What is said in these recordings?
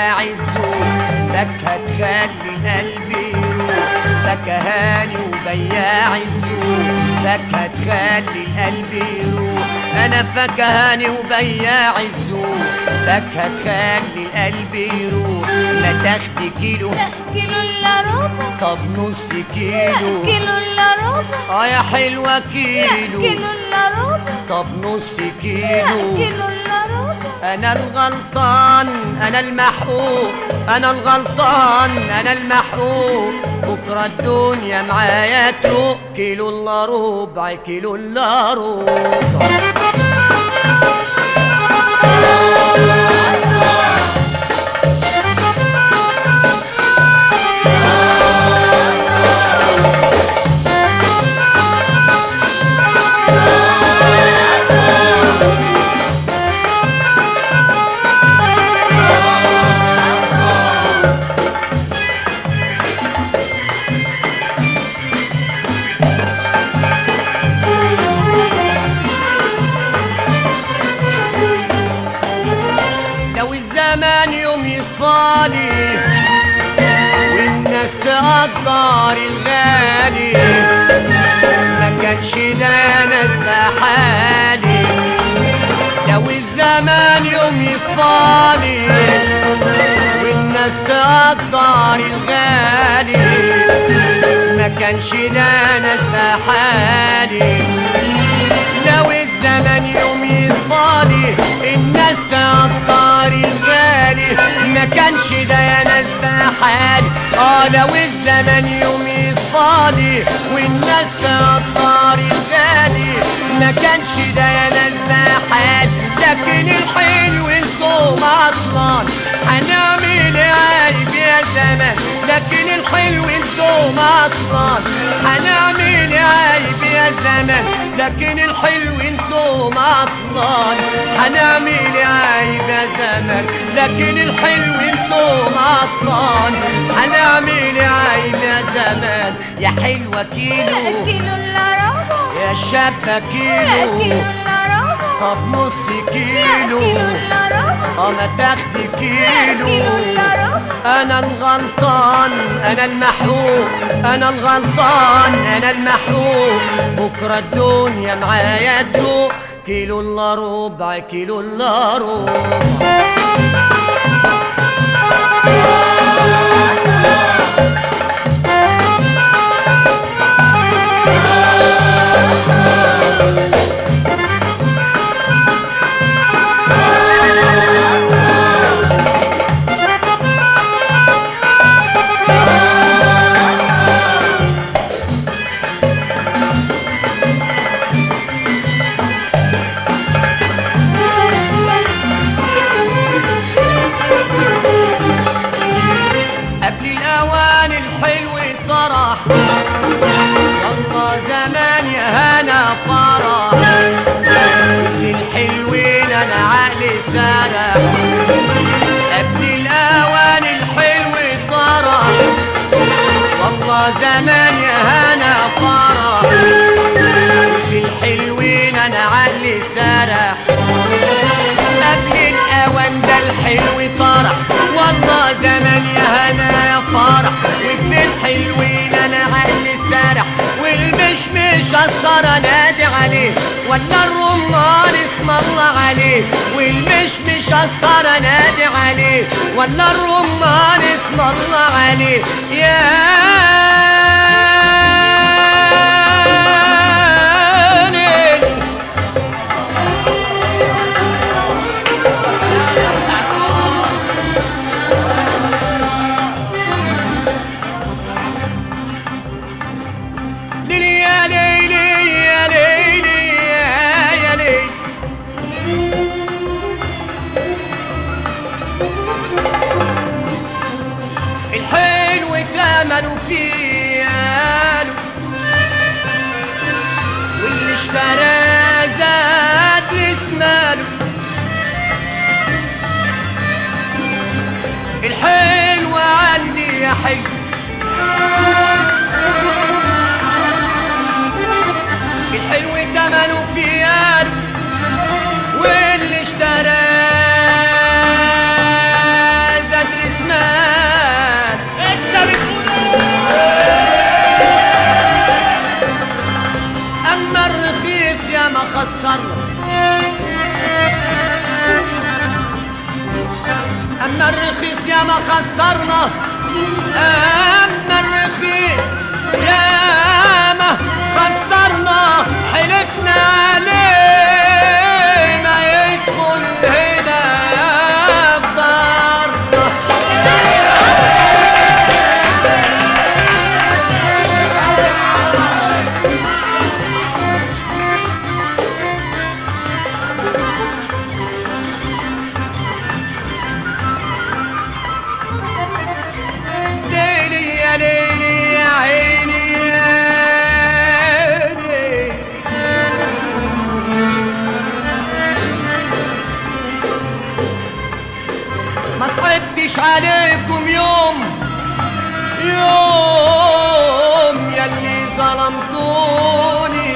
وبياع الذوق، فاكهة تخلي القلب يروق. فكهاني وبياع الذوق، فاكهة تخلي القلب يروق. أنا فكهاني وبياع الذوق، فاكهة تخلي القلب يروق. ما تاخدي كيلو؟ لا كيلو الا ربع. طب نص كيلو؟ لا كيلو الا ربع. يا حلوة كيلو. لا كيلو الا ربع. طب نص لا كيلو؟ كيلو الا ربع. أنا الغلطان أنا المحقوق، أنا الغلطان أنا المحقوق. بكرة الدنيا معايا تروق. كيلو إلا ربع، كيلو إلا ربع. الزمان يوم يصفالي والناس تقدر الغالي، ما كانش ده ناس بحالي. لو الزمان يوم يصفالي والناس تقدر الغالي، ما كانش ده ناس بحالي. لو الزمان يوم يصفالي الناس تقدر الغالي، ما كانش ده يا ناس بحالي. لو الزمان يوم يصفالي والناس تقدر الغالي، ما كانش ده يا ناس بحالي. لكن الحلو انتم اصلا هنعمل عيب يا زمان. لكن الحلو انتم اصلا هنعمل عيب يا زمان. لكن الحلو انتم اصلا هنعمل عيب يا زمان. لكن الحلو انتم اصلا هنعمل عيب يا زمان. يا حلوة كيلو. لا كيلو الا ربع. يا شابة كيلو. لا كيلو الا ربع. طب نص كيلو؟ لا كيلو الا ربع. ما تاخدي لا كيلو؟ كيلو الا ربع. أنا الغلطان أنا المحقوق، أنا الغلطان أنا المحقوق. بكرة الدنيا معايا تدوق. كيلو إلا ربع، كيلو إلا ربع. والله زمان يا هنا فرح، في الحلوين انا عقلي سرح. قبل الاوان الحلو طرح، والله زمان يا هنا فرح، في الحلوين انا عقلي سرح. قبل الاوان ده الحلو طرح، والله زمان يا هنا يا فرح. وفي الحلوين انا عقلي سرح، والمشمش اثر انادي عليه، ولا الرمان اسم الله عليه. والمشمش اثر انادي عليه، ولا الرمان اسم الله عليه. الحلو تمنه فياله، واللي اشترى زاد رسماله. الحلو عندي يا حلو، الحلو تمنه فياله، واللي اشترى زاد يا ما خسرنا أما الرخيص، يا ما خسرنا حلفنا عليه ما يدخل هنا بضرنا. ليلي يا ليلي يا عيني يا ليلي، ما صعبتش عليكم يوم يوم يلي ظلمتوني،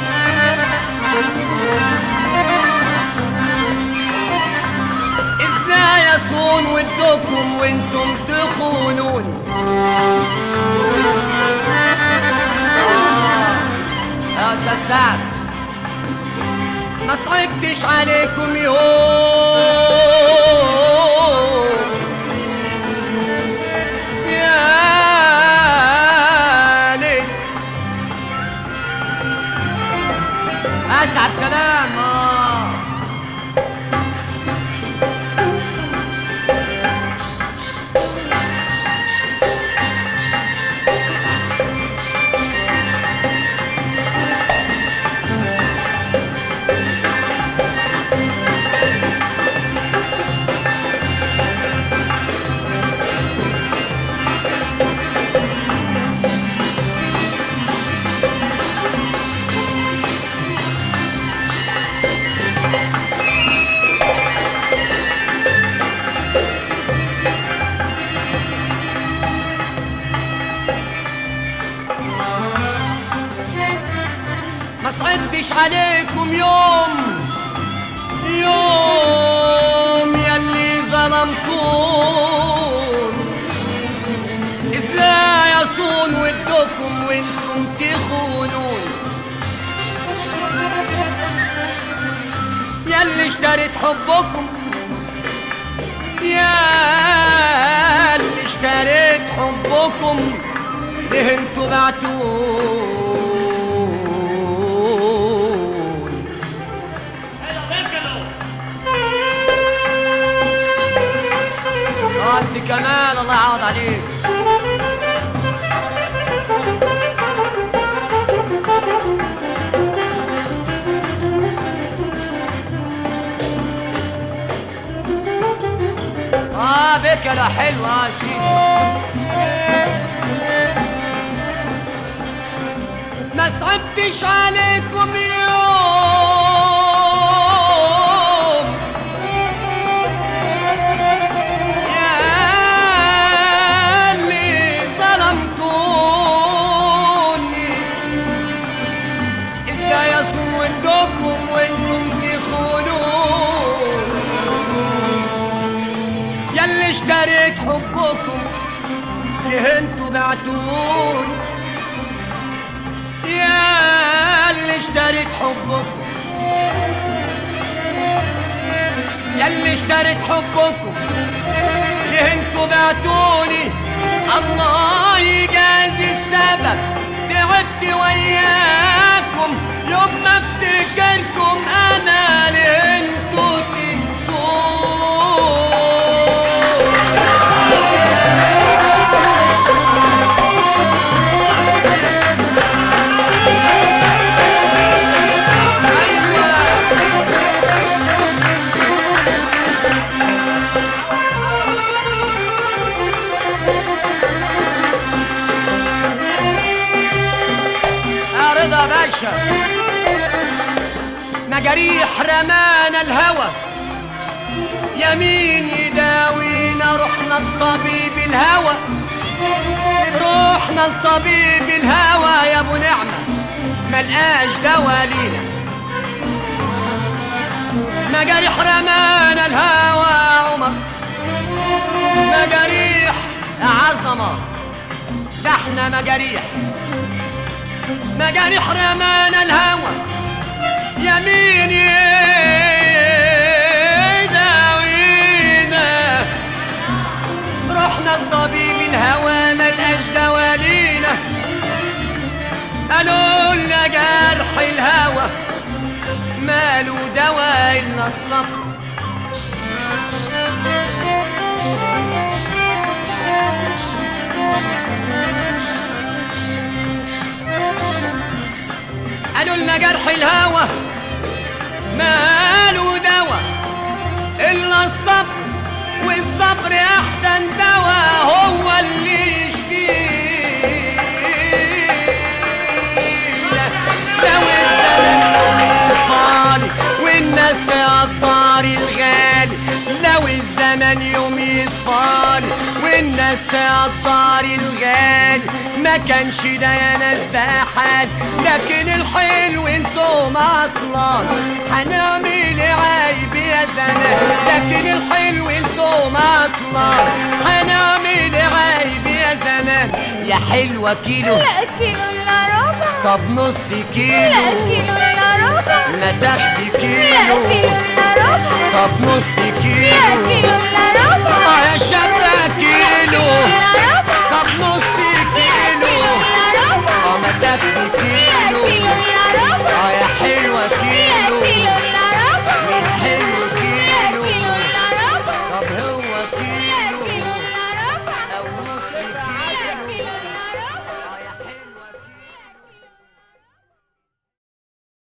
ازاي اصون ودكم وانتم تخونوني. يا استاذ سعد ما صعبتش عليكم يوم يا ليل. اسعد سلام ما صعبتش عليكم يوم يوم يلي ظلمتون، ازاي اصون ودكم وانتم تخونون. يلي اشتريت حبكم، يلي اشتريت حبكم، ليه انتوا بعتون. سي كمال الله يعوض عليك. بكرة حلوة سيدي، ما صعبتش عليكم يوم ياللي ظلمتوني، ازاي اصوم ودكم وانتم تخونون. ياللي اشتريت حبكم، ليه انتوا بعتوني. يا اللي اشتريت حبكم، يا اللي اشتريت حبكم، ليه انتوا بعتوني. الله يجازي السبب، تعبت وياكم يوم ما افتكركم انا، ليه انتوا تنسون. مجاريح رمانا الهوى، يمين يداوينا، رحنا لطبيب الهوى، رحنا لطبيب الهوى يا ابو نعمة، ملقاش دوا لينا. مجاريح رمانا الهوى يا عمر، مجاريح عظمة، ده احنا مجاريح، مجاريح رمانا الهوى، يمين يداوينا، رحنا لطبيب الهوى ملقاش دوا لينا، قالوا لنا جرح الهوى ماله دوا إلا الصبر. قالوا لنا جرح الهوى ماله دوا إلا الصبر، والصبر أحسن دوا هو اللي يشفينا. لو الزمن يصفاني والناس تقدر الغالي، لو الزمن يوم يصفاني والناس تقدر الغالي، ما كانش ده يا ناس ده حال. لكن الحلو انتم عطلان، هنعمل عيب يا زمان. لكن الحلو انتم عطلان، هنعمل عيب يا زمان. يا حلوة كيلو، لا كيلو إلا ربع. طب نص كيلو، لا كيلو إلا ربع. ما تاخدي لا كيلو، كيلو إلا ربع. طب نص لا كيلو، كيلو إلا